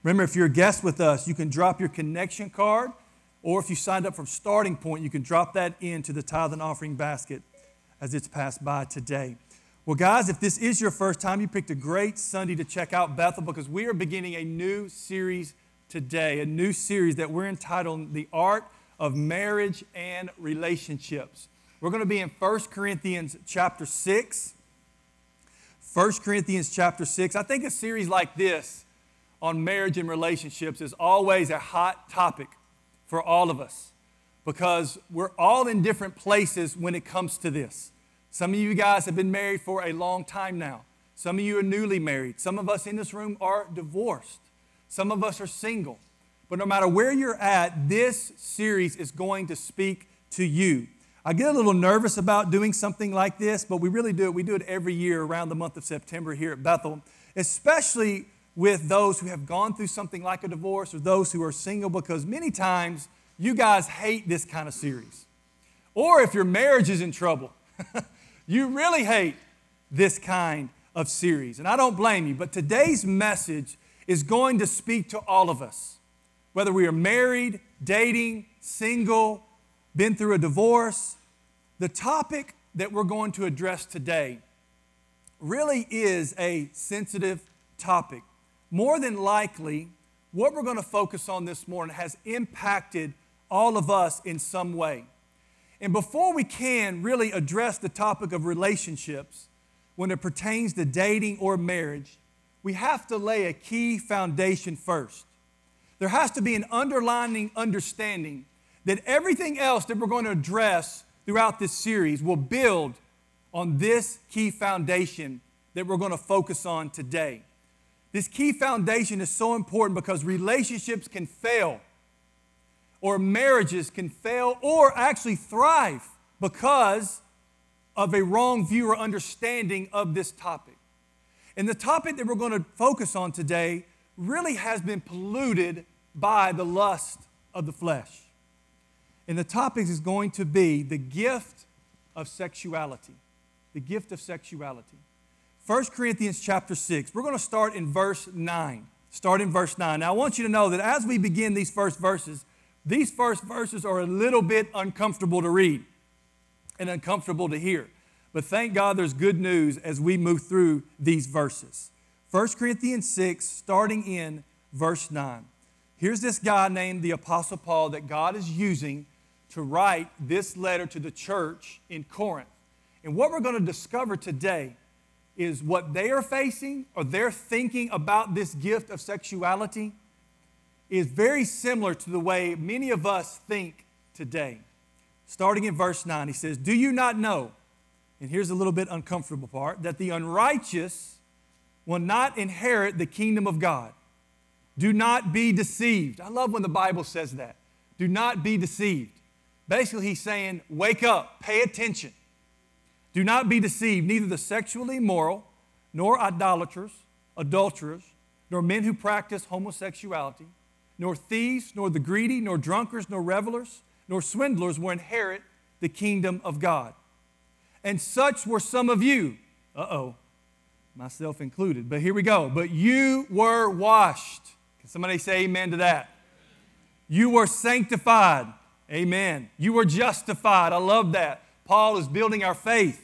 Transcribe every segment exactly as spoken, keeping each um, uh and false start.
Remember, if you're a guest with us, you can drop your connection card, or if you signed up from Starting Point, you can drop that into the tithe and offering basket as it's passed by today. Well, guys, if this is your first time, you picked a great Sunday to check out Bethel, because we are beginning a new series today, a new series that we're entitled The Art of Marriage and Relationships. We're going to be in First Corinthians chapter six. First Corinthians chapter six. I think a series like this on marriage and relationships is always a hot topic for all of us, because we're all in different places when it comes to this. Some of you guys have been married for a long time now. Some of you are newly married. Some of us in this room are divorced. Some of us are single. But no matter where you're at, this series is going to speak to you. I get a little nervous about doing something like this, but we really do it. We do it every year around the month of September here at Bethel, especially with those who have gone through something like a divorce or those who are single, because many times you guys hate this kind of series. Or if your marriage is in trouble, you really hate this kind of series. And I don't blame you, but today's message is going to speak to all of us. Whether we are married, dating, single, been through a divorce, the topic that we're going to address today really is a sensitive topic. More than likely, what we're going to focus on this morning has impacted all of us in some way. And before we can really address the topic of relationships when it pertains to dating or marriage, we have to lay a key foundation first. There has to be an underlying understanding that everything else that we're going to address throughout this series will build on this key foundation that we're going to focus on today. This key foundation is so important because relationships can fail, or marriages can fail, or actually thrive because of a wrong view or understanding of this topic. And the topic that we're going to focus on today really has been polluted by the lust of the flesh. And the topic is going to be the gift of sexuality. The gift of sexuality. First Corinthians chapter six. We're going to start in verse nine. Start in verse nine. Now I want you to know that as we begin these first verses, these first verses are a little bit uncomfortable to read and uncomfortable to hear. But thank God there's good news as we move through these verses. First Corinthians six, starting in verse nine. Here's this guy named the Apostle Paul that God is using to write this letter to the church in Corinth. And what we're going to discover today is what they are facing, or they're thinking about this gift of sexuality, is very similar to the way many of us think today. Starting in verse nine, he says, "Do you not know," and here's a little bit uncomfortable part, "that the unrighteous will not inherit the kingdom of God? Do not be deceived." I love when the Bible says that. Do not be deceived. Basically, he's saying, wake up, pay attention. Do not be deceived, neither the sexually immoral, nor idolaters, adulterers, nor men who practice homosexuality, nor thieves, nor the greedy, nor drunkards, nor revelers, nor swindlers will inherit the kingdom of God. And such were some of you. Uh-oh, myself included, but here we go. But you were washed. Can somebody say amen to that? You were sanctified. Amen. You were justified. I love that. Paul is building our faith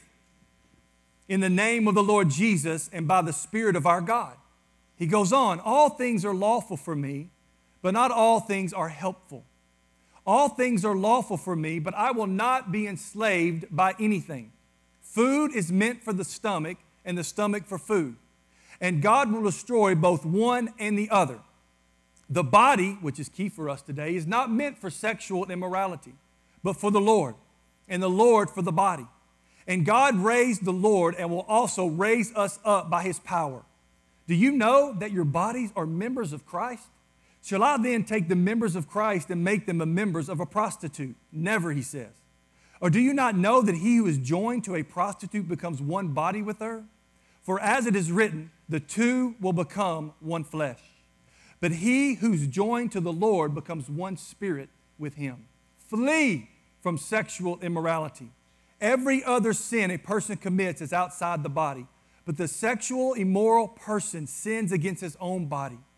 in the name of the Lord Jesus and by the Spirit of our God. He goes on, all things are lawful for me, but not all things are helpful. All things are lawful for me, but I will not be enslaved by anything. Food is meant for the stomach, and the stomach for food. And God will destroy both one and the other. The body, which is key for us today, is not meant for sexual immorality, but for the Lord, and the Lord for the body. And God raised the Lord and will also raise us up by His power. Do you know that your bodies are members of Christ? Shall I then take the members of Christ and make them the members of a prostitute? Never, he says. Or do you not know that he who is joined to a prostitute becomes one body with her? For as it is written, the two will become one flesh. But he who's joined to the Lord becomes one spirit with him. Flee from sexual immorality. Every other sin a person commits is outside the body, but the sexual immoral person sins against his own body.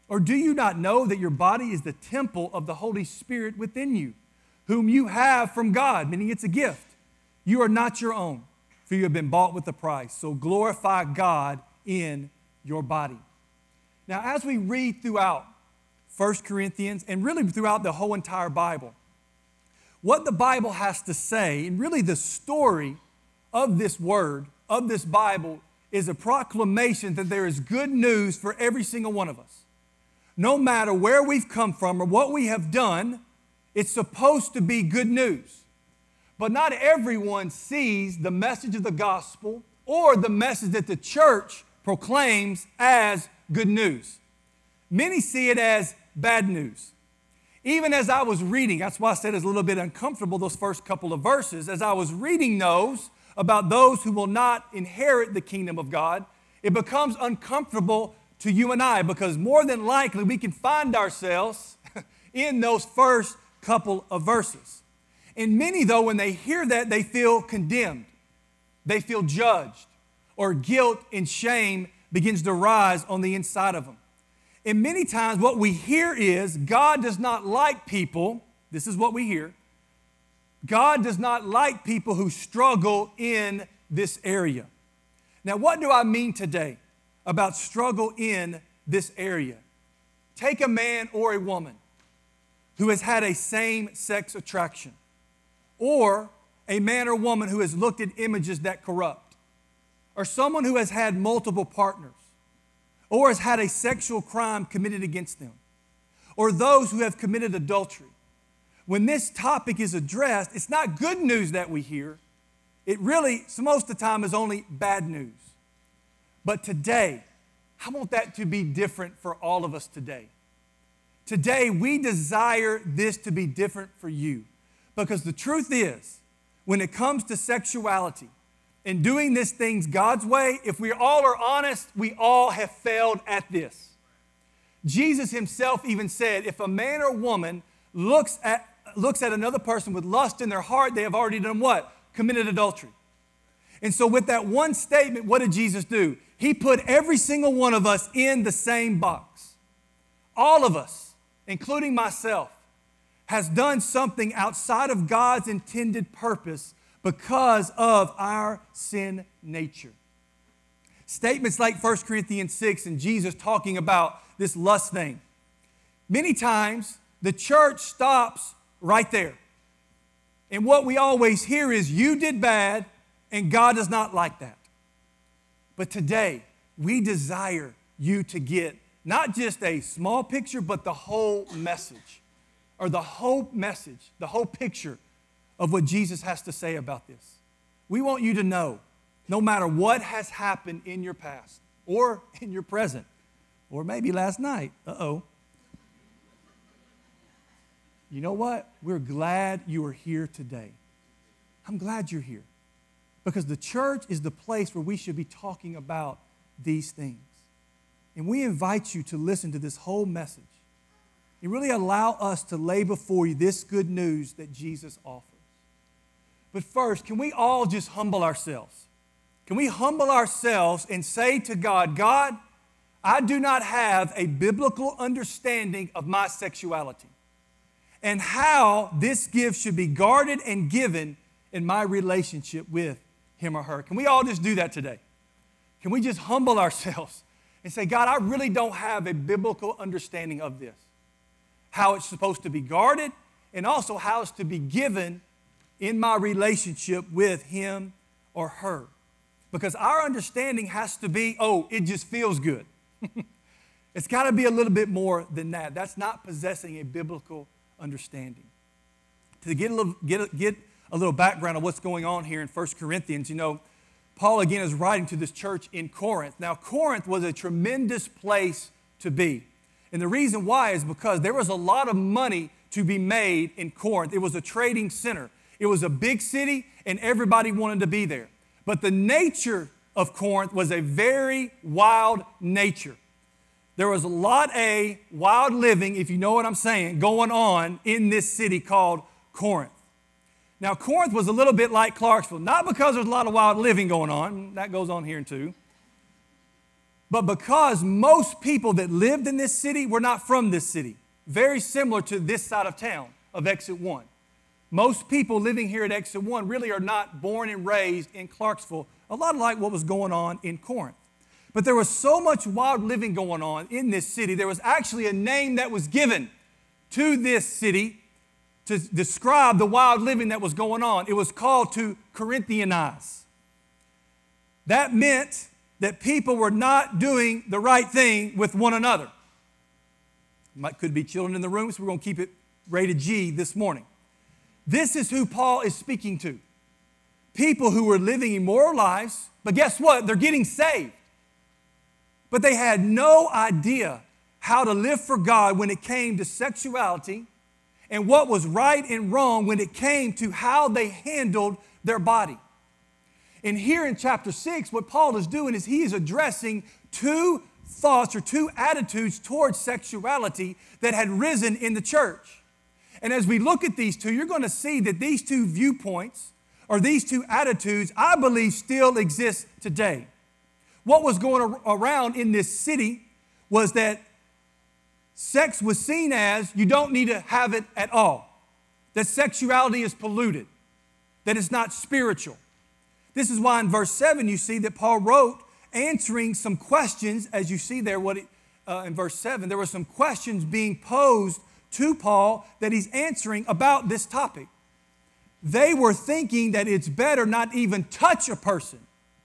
Or do you not know that your body is the temple of the Holy Spirit within you, whom you have from God, meaning it's a gift? You are not your own, for you have been bought with a price. So glorify God in your body. Now, as we read throughout First Corinthians and really throughout the whole entire Bible, what the Bible has to say, and really the story of this word, of this Bible, is a proclamation that there is good news for every single one of us. No matter where we've come from or what we have done, it's supposed to be good news. But not everyone sees the message of the gospel or the message that the church proclaims as good news. Many see it as bad news. Even as I was reading, that's why I said it's a little bit uncomfortable, those first couple of verses. As I was reading those about those who will not inherit the kingdom of God, it becomes uncomfortable to you and I, because more than likely we can find ourselves in those first couple of verses. And many, though, when they hear that, they feel condemned. They feel judged, or guilt and shame begins to rise on the inside of them. And many times what we hear is God does not like people. This is what we hear. God does not like people who struggle in this area. Now, what do I mean today about struggle in this area? Take a man or a woman who has had a same-sex attraction, or a man or woman who has looked at images that corrupt, or someone who has had multiple partners, or has had a sexual crime committed against them, or those who have committed adultery. When this topic is addressed, it's not good news that we hear. It really, most of the time, is only bad news. But today, I want that to be different for all of us today. Today, we desire this to be different for you, because the truth is, when it comes to sexuality and doing these things God's way, if we all are honest, we all have failed at this. Jesus himself even said, if a man or woman looks at, looks at another person with lust in their heart, they have already done what? Committed adultery. And so with that one statement, what did Jesus do? He put every single one of us in the same box. All of us, including myself, has done something outside of God's intended purpose because of our sin nature. Statements like First Corinthians six and Jesus talking about this lust thing. Many times, the church stops right there. And what we always hear is, you did bad, and God does not like that. But today, we desire you to get not just a small picture, but the whole message, or the whole message, the whole picture of what Jesus has to say about this. We want you to know, no matter what has happened in your past, or in your present, or maybe last night, uh-oh. You know what? We're glad you are here today. I'm glad you're here, because the church is the place where we should be talking about these things. And we invite you to listen to this whole message and really allow us to lay before you this good news that Jesus offers. But first, can we all just humble ourselves? Can we humble ourselves and say to God, God, I do not have a biblical understanding of my sexuality and how this gift should be guarded and given in my relationship with him or her. Can we all just do that today? Can we just humble ourselves and say, God, I really don't have a biblical understanding of this, how it's supposed to be guarded, and also how it's to be given in my relationship with him or her. Because our understanding has to be, oh, it just feels good. It's got to be a little bit more than that. That's not possessing a biblical understanding. To get a little, get a, get a little background of what's going on here in First Corinthians, you know, Paul again is writing to this church in Corinth. Now, Corinth was a tremendous place to be. And the reason why is because there was a lot of money to be made in Corinth. It was a trading center. It was a big city, and everybody wanted to be there. But the nature of Corinth was a very wild nature. There was a lot of wild living, if you know what I'm saying, going on in this city called Corinth. Now, Corinth was a little bit like Clarksville, not because there's a lot of wild living going on. That goes on here too. But because most people that lived in this city were not from this city, very similar to this side of town of Exit one. Most people living here at Exit one really are not born and raised in Clarksville, a lot like what was going on in Corinth. But there was so much wild living going on in this city, there was actually a name that was given to this city to describe the wild living that was going on. It was called to Corinthianize. That meant that people were not doing the right thing with one another. Might, could be children in the room, so we're going to keep it rated G this morning. This is who Paul is speaking to. People who were living immoral lives, but guess what? They're getting saved. But they had no idea how to live for God when it came to sexuality and what was right and wrong when it came to how they handled their body. And here in chapter six, what Paul is doing is he is addressing two thoughts or two attitudes towards sexuality that had risen in the church. And as we look at these two, you're going to see that these two viewpoints or these two attitudes, I believe, still exist today. What was going around in this city was that sex was seen as you don't need to have it at all, that sexuality is polluted, that it's not spiritual. This is why in verse seven you see that Paul wrote answering some questions, as you see there what it, uh, in verse seven, there were some questions being posed to Paul that he's answering about this topic. They were thinking that it's better not even touch a person,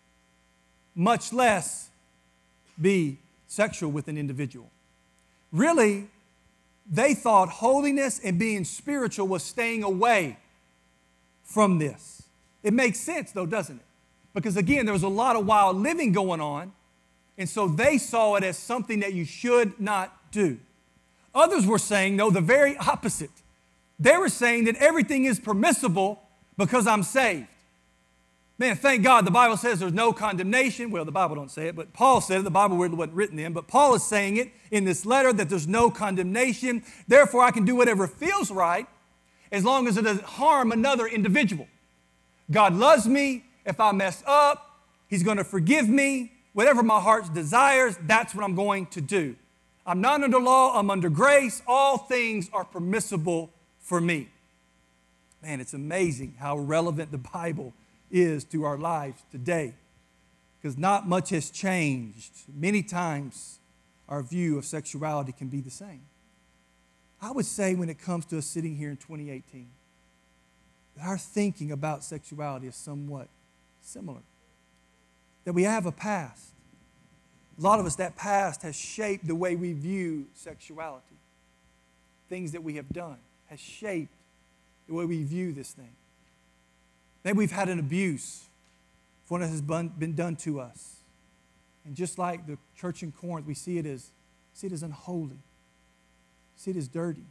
much less be sexual with an individual. Really, they thought holiness and being spiritual was staying away from this. It makes sense though, doesn't it? Because again, there was a lot of wild living going on, and so they saw it as something that you should not do. Others were saying, no, the very opposite. They were saying that everything is permissible because I'm saved. Man, thank God the Bible says there's no condemnation. Well, the Bible don't say it, but Paul said it. The Bible wasn't written then, but Paul is saying it in this letter that there's no condemnation. Therefore, I can do whatever feels right as long as it doesn't harm another individual. God loves me. If I mess up, He's going to forgive me. Whatever my heart desires, that's what I'm going to do. I'm not under law, I'm under grace. All things are permissible for me. Man, it's amazing how relevant the Bible is to our lives today, because not much has changed. Many times our view of sexuality can be the same. I would say when it comes to us sitting here in twenty eighteen, that our thinking about sexuality is somewhat similar. That we have a past. A lot of us, that past has shaped the way we view sexuality. Things that we have done has shaped the way we view this thing. Maybe we've had an abuse for what has been done to us. And just like the church in Corinth, we see it as, see it as unholy. See it as dirty.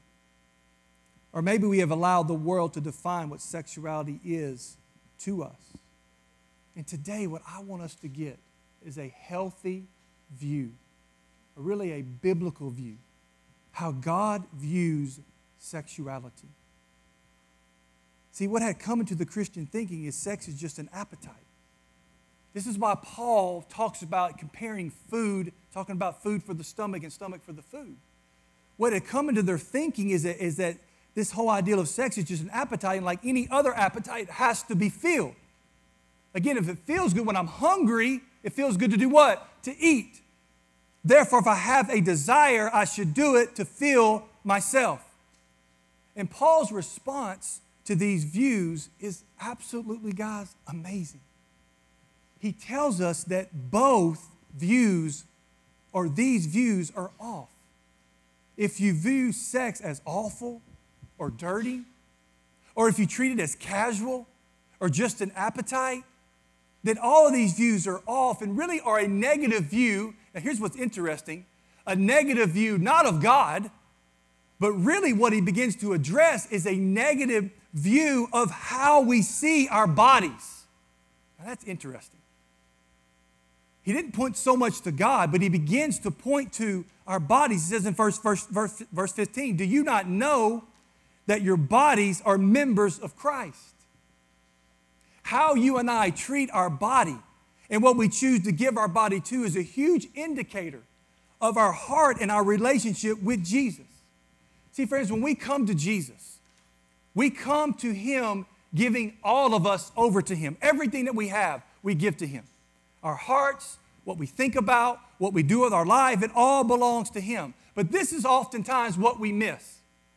Or maybe we have allowed the world to define what sexuality is to us. And today, what I want us to get is a healthy view, or really a biblical view, how God views sexuality. See, what had come into the Christian thinking is sex is just an appetite. This is why Paul talks about comparing food, talking about food for the stomach and stomach for the food. What had come into their thinking is that, is that this whole ideal of sex is just an appetite, and like any other appetite, it has to be filled. Again, if it feels good when I'm hungry, it feels good to do what? To eat. Therefore, if I have a desire, I should do it to fill myself. And Paul's response to these views is absolutely, guys, amazing. He tells us that both views, or these views, are off. If you view sex as awful or dirty, or if you treat it as casual or just an appetite, then all of these views are off and really are a negative view. Now here's what's interesting, a negative view not of God, but really what he begins to address is a negative view of how we see our bodies. Now that's interesting. He didn't point so much to God, but he begins to point to our bodies. He says in verse, verse, verse, verse fifteen, do you not know that your bodies are members of Christ? How you and I treat our body and what we choose to give our body to is a huge indicator of our heart and our relationship with Jesus. See, friends, when we come to Jesus, we come to Him giving all of us over to Him. Everything that we have, we give to Him. Our hearts, what we think about, what we do with our life, it all belongs to Him. But this is oftentimes what we miss,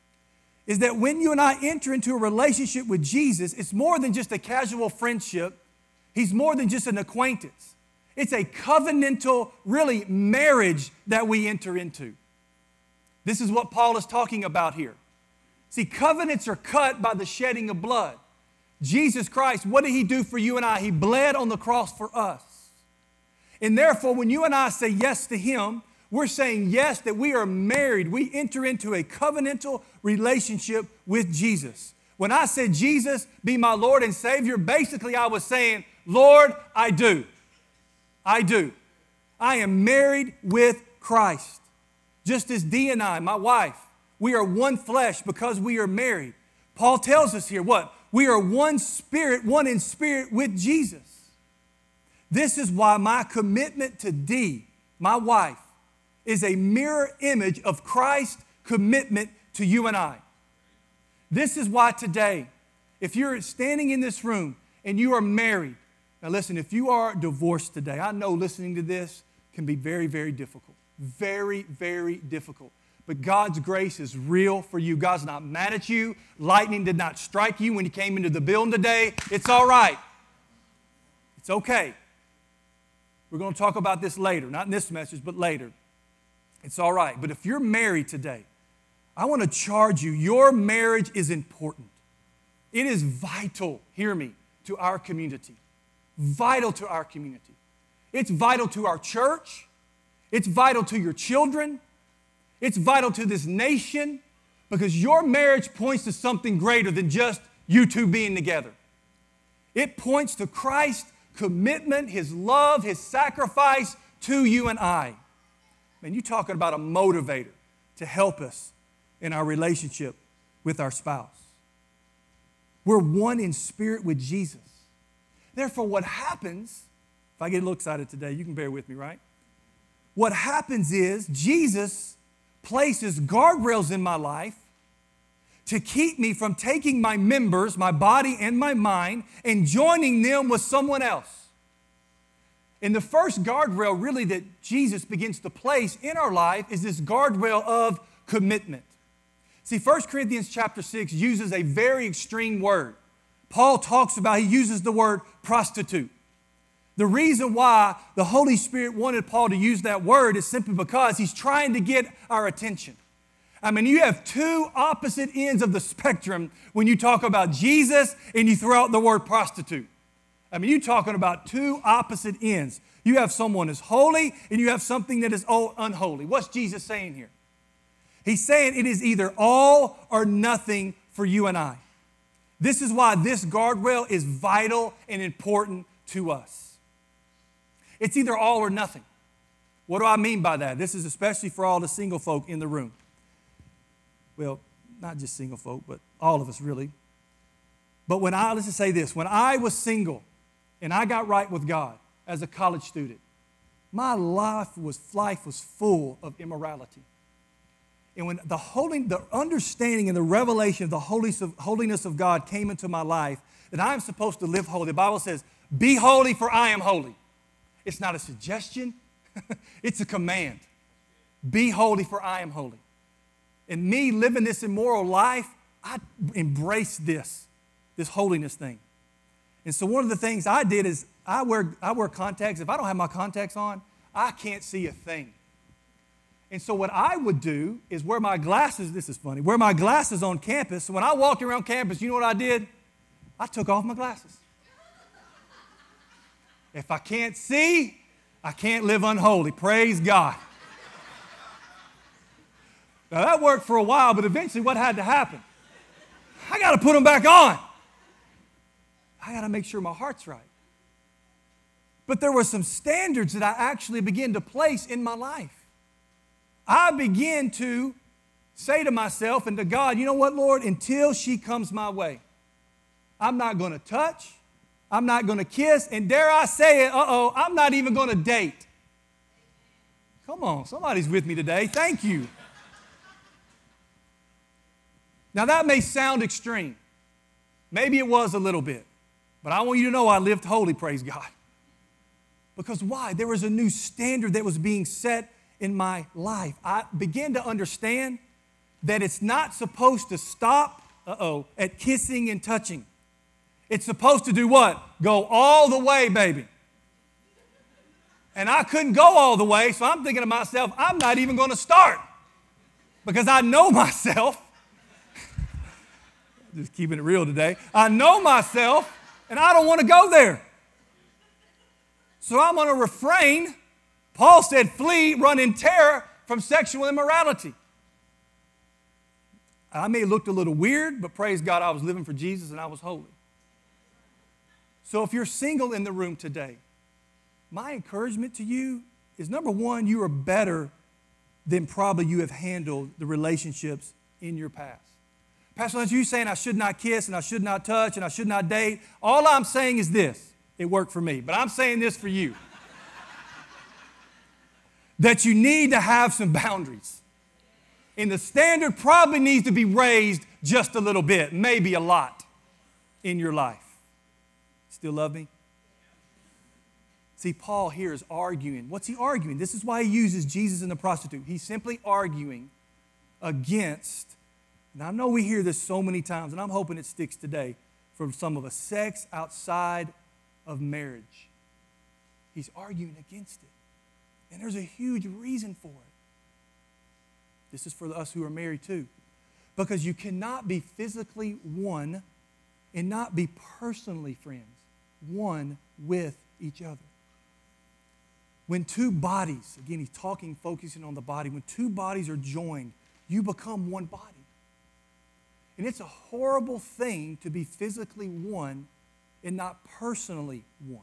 is that when you and I enter into a relationship with Jesus, it's more than just a casual friendship. He's more than just an acquaintance. It's a covenantal, really, marriage that we enter into. This is what Paul is talking about here. See, covenants are cut by the shedding of blood. Jesus Christ, what did He do for you and I? He bled on the cross for us. And therefore, when you and I say yes to Him, we're saying yes, that we are married. We enter into a covenantal relationship with Jesus. When I said, Jesus, be my Lord and Savior, basically I was saying, Lord, I do. I do. I am married with Christ. Just as Dee and I, my wife, we are one flesh because we are married. Paul tells us here what? We are one spirit, one in spirit with Jesus. This is why my commitment to Dee, my wife, is a mirror image of Christ's commitment to you and I. This is why today, if you're standing in this room and you are married, now listen, if you are divorced today, I know listening to this can be very, very difficult. Very, very difficult. But God's grace is real for you. God's not mad at you. Lightning did not strike you when you came into the building today. It's all right. It's okay. We're going to talk about this later. Not in this message, but later. It's all right. But if you're married today, I want to charge you, your marriage is important. It is vital, hear me, to our community. Vital to our community. It's vital to our church. It's vital to your children. It's vital to this nation, because your marriage points to something greater than just you two being together. It points to Christ's commitment, His love, His sacrifice to you and I. Man, you're talking about a motivator to help us in our relationship with our spouse. We're one in spirit with Jesus. Therefore, what happens, if I get a little excited today, you can bear with me, right? What happens is Jesus places guardrails in my life to keep me from taking my members, my body and my mind, and joining them with someone else. And the first guardrail really that Jesus begins to place in our life is this guardrail of commitment. See, First Corinthians chapter six uses a very extreme word. Paul talks about, he uses the word prostitute. The reason why the Holy Spirit wanted Paul to use that word is simply because he's trying to get our attention. I mean, you have two opposite ends of the spectrum when you talk about Jesus and you throw out the word prostitute. I mean, you're talking about two opposite ends. You have someone that's holy and you have something that is unholy. What's Jesus saying here? He's saying it is either all or nothing for you and I. This is why this guardrail is vital and important to us. It's either all or nothing. What do I mean by that? This is especially for all the single folk in the room. Well, not just single folk, but all of us really. But when I, let's just say this, when I was single and I got right with God as a college student, my life was, life was full of immorality. And when the holy, the understanding and the revelation of the holiness of God came into my life, that I'm supposed to live holy, the Bible says, be holy for I am holy. It's not a suggestion, it's a command. Be holy for I am holy. And me living this immoral life, I embrace this, this holiness thing. And so one of the things I did is I wear, I wear contacts. If I don't have my contacts on, I can't see a thing. And so what I would do is wear my glasses, this is funny, wear my glasses on campus. So when I walked around campus, you know what I did? I took off my glasses. If I can't see, I can't live unholy. Praise God. Now that worked for a while, but eventually what had to happen? I got to put them back on. I got to make sure my heart's right. But there were some standards that I actually began to place in my life. I began to say to myself and to God, you know what, Lord, until she comes my way, I'm not going to touch, I'm not going to kiss, and dare I say it, uh-oh, I'm not even going to date. Come on, somebody's with me today. Thank you. Now, that may sound extreme. Maybe it was a little bit. But I want you to know I lived holy, praise God. Because why? There was a new standard that was being set in my life. I began to understand that it's not supposed to stop, uh-oh, at kissing and touching. It's supposed to do what? Go all the way, baby. And I couldn't go all the way, so I'm thinking to myself, I'm not even going to start. Because I know myself. Just keeping it real today. I know myself, and I don't want to go there. So I'm going to refrain. Paul said, flee, run in terror from sexual immorality. I may have looked a little weird, but praise God, I was living for Jesus and I was holy. So if you're single in the room today, my encouragement to you is, number one, you are better than probably you have handled the relationships in your past. Pastor Lance, you saying I should not kiss and I should not touch and I should not date. All I'm saying is this. It worked for me, but I'm saying this for you. That you need to have some boundaries. And the standard probably needs to be raised just a little bit, maybe a lot in your life. Still love me? See, Paul here is arguing. What's he arguing? This is why he uses Jesus and the prostitute. He's simply arguing against, and I know we hear this so many times, and I'm hoping it sticks today from some of us, sex outside of marriage. He's arguing against it. And there's a huge reason for it. This is for us who are married too. Because you cannot be physically one and not be personally friends, one with each other. When two bodies, again, he's talking, focusing on the body, when two bodies are joined, you become one body. And it's a horrible thing to be physically one and not personally one.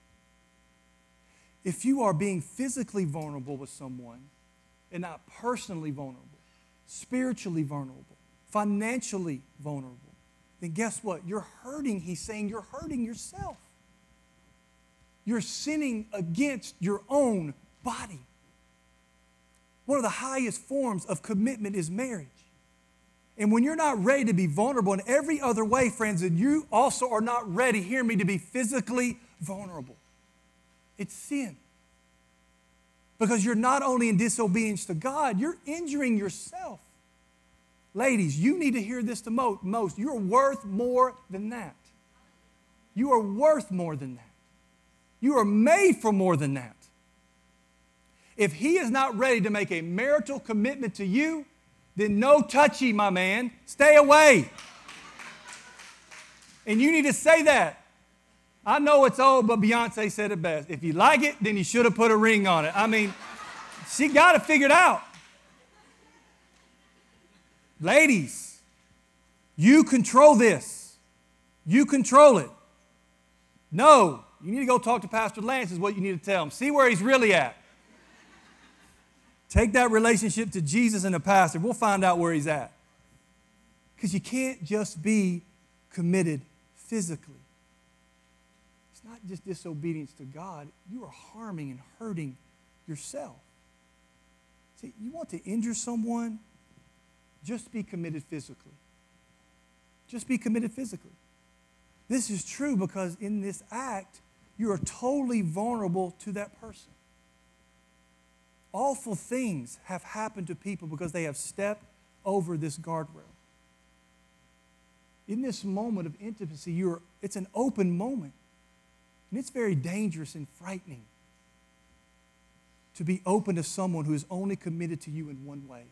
If you are being physically vulnerable with someone and not personally vulnerable, spiritually vulnerable, financially vulnerable, then guess what? You're hurting, he's saying you're hurting yourself. You're sinning against your own body. One of the highest forms of commitment is marriage. And when you're not ready to be vulnerable in every other way, friends, then you also are not ready, hear me, to be physically vulnerable. It's sin. Because you're not only in disobedience to God, you're injuring yourself. Ladies, you need to hear this the most. You're worth more than that. You are worth more than that. You are made for more than that. If he is not ready to make a marital commitment to you, then no touchy, my man. Stay away. And you need to say that. I know it's old, but Beyonce said it best. If you like it, then you should have put a ring on it. I mean, she got it figured out. Ladies, you control this. You control it. No, you need to go talk to Pastor Lance is what you need to tell him. See where he's really at. Take that relationship to Jesus and the pastor. We'll find out where he's at. Because you can't just be committed physically. It's not just disobedience to God. You are harming and hurting yourself. See, you want to injure someone? Just be committed physically. Just be committed physically. This is true because in this act, you are totally vulnerable to that person. Awful things have happened to people because they have stepped over this guardrail. In this moment of intimacy, you're, it's an open moment. And it's very dangerous and frightening to be open to someone who is only committed to you in one way.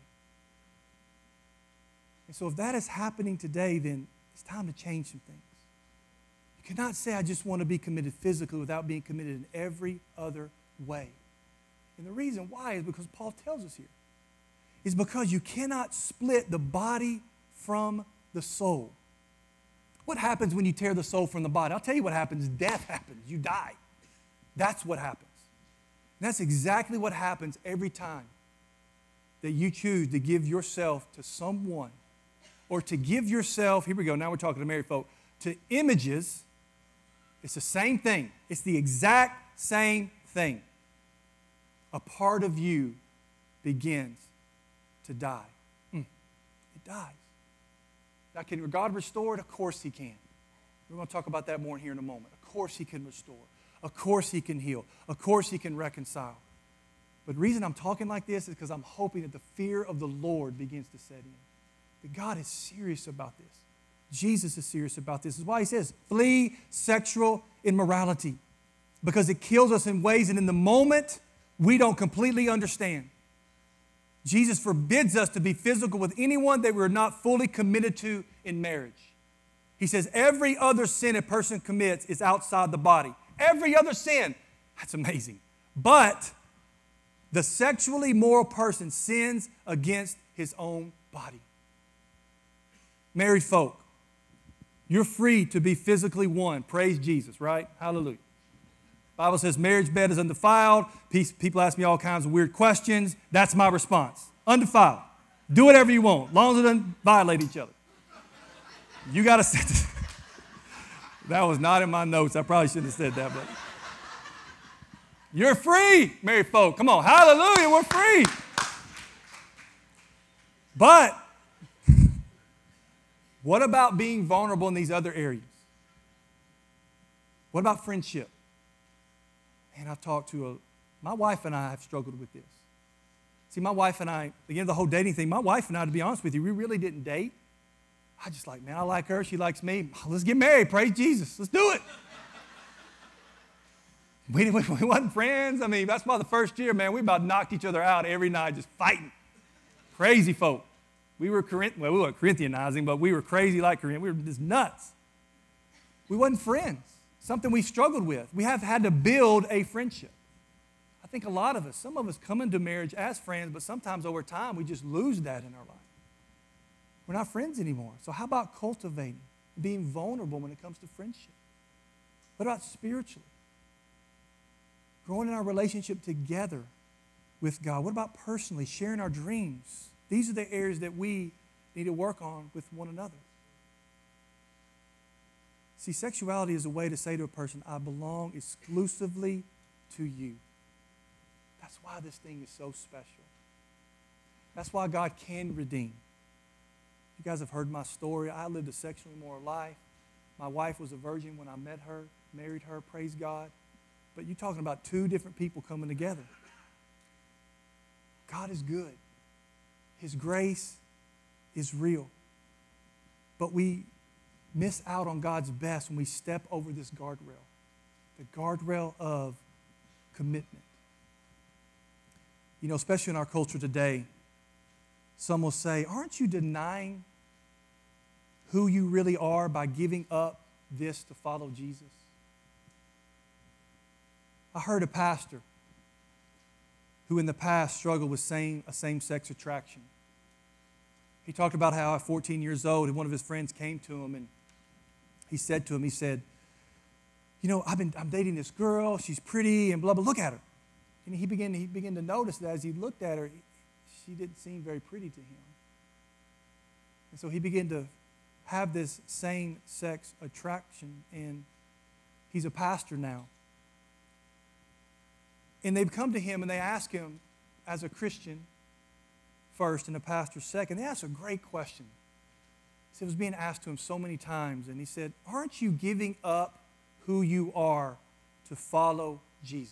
And so if that is happening today, then it's time to change some things. You cannot say, I just want to be committed physically without being committed in every other way. And the reason why is because Paul tells us here. Is because you cannot split the body from the soul. What happens when you tear the soul from the body? I'll tell you what happens. Death happens. You die. That's what happens. And that's exactly what happens every time that you choose to give yourself to someone or to give yourself, here we go, now we're talking to married folk, to images It's the same thing. It's the exact same thing. A part of you begins to die. Mm. It dies. Now, can God restore it? Of course He can. We're going to talk about that more here in a moment. Of course He can restore. Of course He can heal. Of course He can reconcile. But the reason I'm talking like this is because I'm hoping that the fear of the Lord begins to set in. That God is serious about this. Jesus is serious about this. This is why He says, flee sexual immorality. Because it kills us in ways that in the moment we don't completely understand. Jesus forbids us to be physical with anyone that we're not fully committed to in marriage. He says every other sin a person commits is outside the body. Every other sin. That's amazing. But the sexually immoral person sins against his own body. Married folk, you're free to be physically one. Praise Jesus, right? Hallelujah. The Bible says marriage bed is undefiled. People ask me all kinds of weird questions. That's my response. Undefiled. Do whatever you want, as long as it doesn't violate each other. You got to say this. That was not in my notes. I probably shouldn't have said that, but you're free, married folk. Come on, hallelujah, we're free. But what about being vulnerable in these other areas? What about friendship? Man, I've talked to a, my wife and I have struggled with this. See, my wife and I, again, the whole dating thing, my wife and I, to be honest with you, we really didn't date. I just like, man, I like her, she likes me. Let's get married, praise Jesus, let's do it. We, we, we wasn't friends. I mean, that's why the first year, man, we about knocked each other out every night, just fighting. Crazy folk. We were, well, we weren't Corinthianizing, but we were crazy like Corinthian. We were just nuts. We wasn't friends. Something we struggled with. We have had to build a friendship. I think a lot of us, some of us come into marriage as friends, but sometimes over time we just lose that in our life. We're not friends anymore. So how about cultivating, being vulnerable when it comes to friendship? What about spiritually? Growing in our relationship together with God. What about personally, sharing our dreams? These are the areas that we need to work on with one another. See, sexuality is a way to say to a person, I belong exclusively to you. That's why this thing is so special. That's why God can redeem. You guys have heard my story. I lived a sexually immoral life. My wife was a virgin when I met her, married her, praise God. But you're talking about two different people coming together. God is good. His grace is real. But we miss out on God's best when we step over this guardrail, the guardrail of commitment. You know, especially in our culture today, some will say, aren't you denying who you really are by giving up this to follow Jesus? I heard a pastor who in the past struggled with same, a same-sex attraction. He talked about how at fourteen years old, and one of his friends came to him and he said to him, he said, you know, I've been, I'm dating this girl, she's pretty and blah, blah, look at her. And he began, he began to notice that as he looked at her, she didn't seem very pretty to him. And so he began to have this same-sex attraction, and he's a pastor now. And they've come to him and they ask him, as a Christian first and a pastor second, they asked a great question. He said, it was being asked to him so many times, and he said, aren't you giving up who you are to follow Jesus?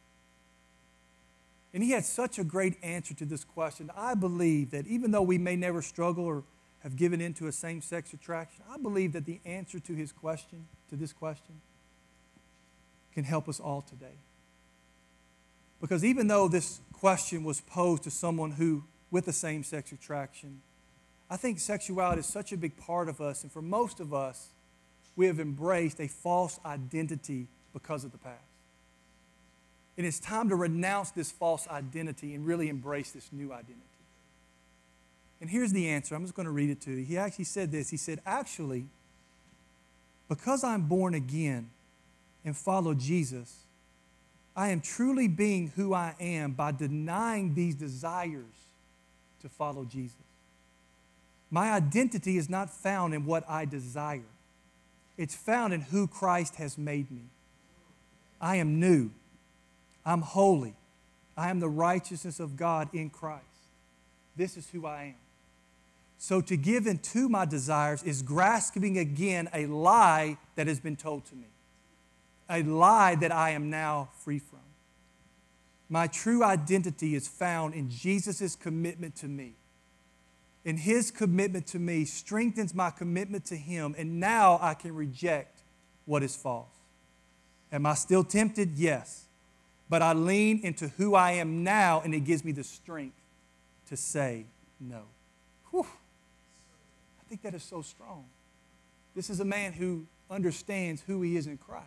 And he had such a great answer to this question. I believe that even though we may never struggle or have given into a same-sex attraction, I believe that the answer to his question, to this question, can help us all today. Because even though this question was posed to someone who, with a same-sex attraction, I think sexuality is such a big part of us, and for most of us, we have embraced a false identity because of the past. And it's time to renounce this false identity and really embrace this new identity. And here's the answer. I'm just going to read it to you. He actually said this. He said, actually, because I'm born again and follow Jesus, I am truly being who I am by denying these desires to follow Jesus. My identity is not found in what I desire. It's found in who Christ has made me. I am new. I'm holy. I am the righteousness of God in Christ. This is who I am. So to give in to my desires is grasping again a lie that has been told to me. A lie that I am now free from. My true identity is found in Jesus' commitment to me. And His commitment to me strengthens my commitment to Him, and now I can reject what is false. Am I still tempted? Yes. But I lean into who I am now, and it gives me the strength to say no. Whew. I think that is so strong. This is a man who understands who he is in Christ.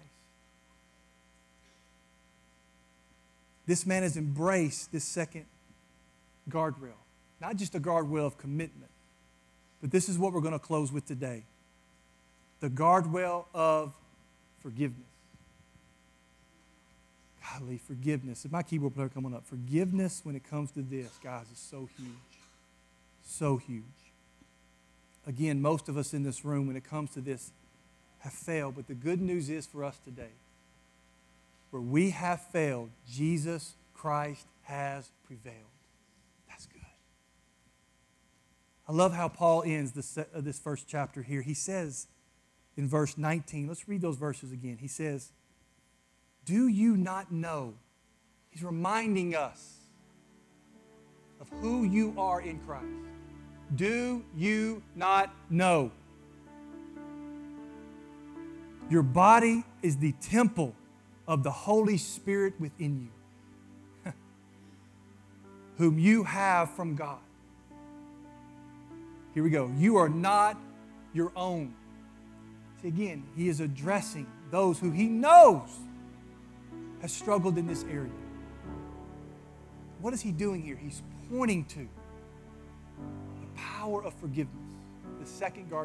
This man has embraced this second guardrail. Not just a guardrail of commitment, but this is what we're going to close with today. The guardrail of forgiveness. Golly, forgiveness. If my keyboard player coming up, forgiveness when it comes to this, guys, is so huge. So huge. Again, most of us in this room, when it comes to this, have failed. But the good news is for us today, where we have failed, Jesus Christ has prevailed. That's good. I love how Paul ends this, uh, this first chapter here. He says in verse nineteen, let's read those verses again. He says, do you not know? He's reminding us of who you are in Christ. Do you not know? Your body is the temple of the Holy Spirit within you, whom you have from God. Here we go. You are not your own. See, again, he is addressing those who he knows have struggled in this area. What is he doing here? He's pointing to the power of forgiveness, the second guardrail.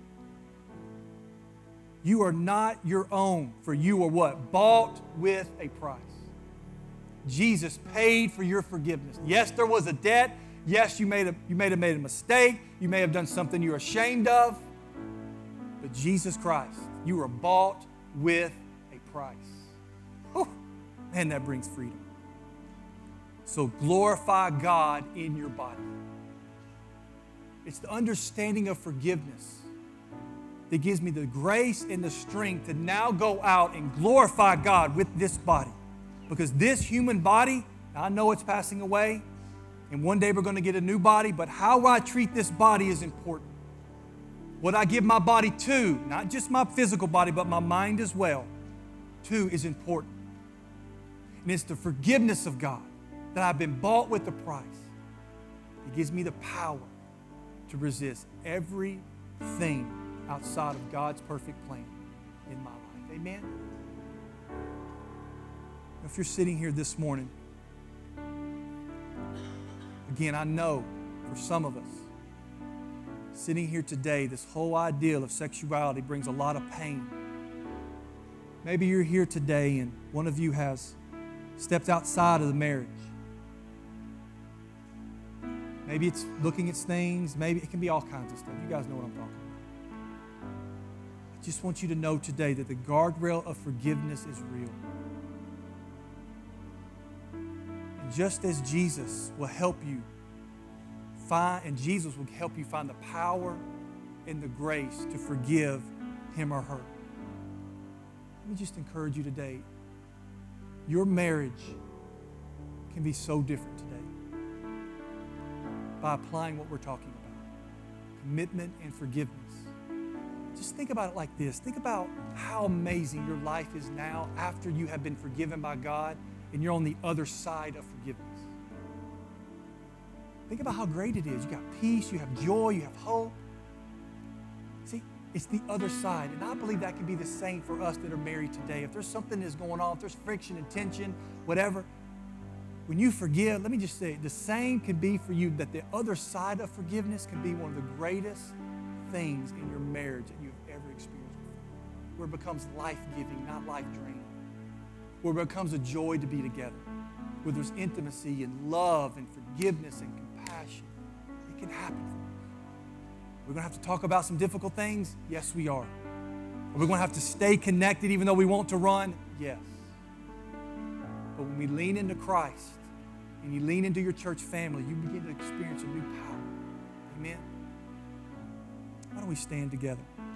You are not your own, for you are what? Bought with a price. Jesus paid for your forgiveness. Yes, there was a debt. Yes, you, made a, you may have made a mistake. You may have done something you're ashamed of. But Jesus Christ, you were bought with a price. Whew. Man, that brings freedom. So glorify God in your body. It's the understanding of forgiveness that gives me the grace and the strength to now go out and glorify God with this body. Because this human body, I know it's passing away, and one day we're going to get a new body, but how I treat this body is important. What I give my body to, not just my physical body, but my mind as well, to is important. And it's the forgiveness of God that I've been bought with the price. It gives me the power to resist everything outside of God's perfect plan in my life. Amen? If you're sitting here this morning, again, I know for some of us, sitting here today, this whole ideal of sexuality brings a lot of pain. Maybe you're here today and one of you has stepped outside of the marriage. Maybe it's looking at things. Maybe it can be all kinds of stuff. You guys know what I'm talking about. I just want you to know today that the guardrail of forgiveness is real. And just as Jesus will help you find, and Jesus will help you find the power and the grace to forgive him or her. Let me just encourage you today. Your marriage can be so different today by applying what we're talking about. Commitment and forgiveness. Just think about it like this. Think about how amazing your life is now after you have been forgiven by God and you're on the other side of forgiveness. Think about how great it is. You got peace, you have joy, you have hope. See, it's the other side. And I believe that can be the same for us that are married today. If there's something that's going on, if there's friction and tension, whatever, when you forgive, let me just say, the same can be for you, that the other side of forgiveness can be one of the greatest things in your marriage that you've ever experienced before. Where it becomes life-giving, not life-draining. Where it becomes a joy to be together. Where there's intimacy and love and forgiveness and compassion. It can happen for you. We're going to have to talk about some difficult things. Yes, we are. Are we going to have to stay connected even though we want to run? Yes. But when we lean into Christ and you lean into your church family, you begin to experience a new power. Amen? Why don't we stand together?